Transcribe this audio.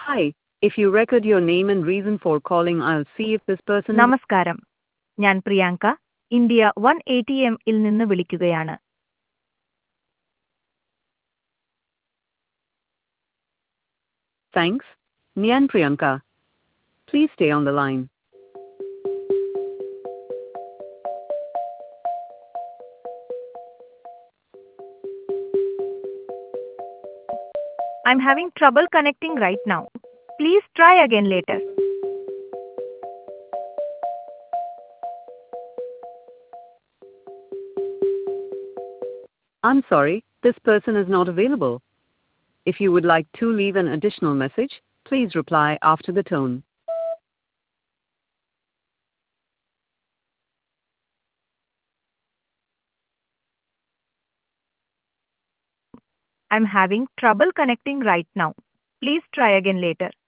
Hi, if you record your name and reason for calling, I'll see if this person is. നമസ്കാരം, ഞാൻ Priyanka, India 180M ഇൽ നിന്ന് വിളിക്കുകയാണ്. Thanks. Nyan Priyanka. Please stay on the line. I'm having trouble connecting right now. Please try again later. I'm sorry, this person is not available. If you would like to leave an additional message, please reply after the tone. I'm having trouble connecting right now. Please try again later.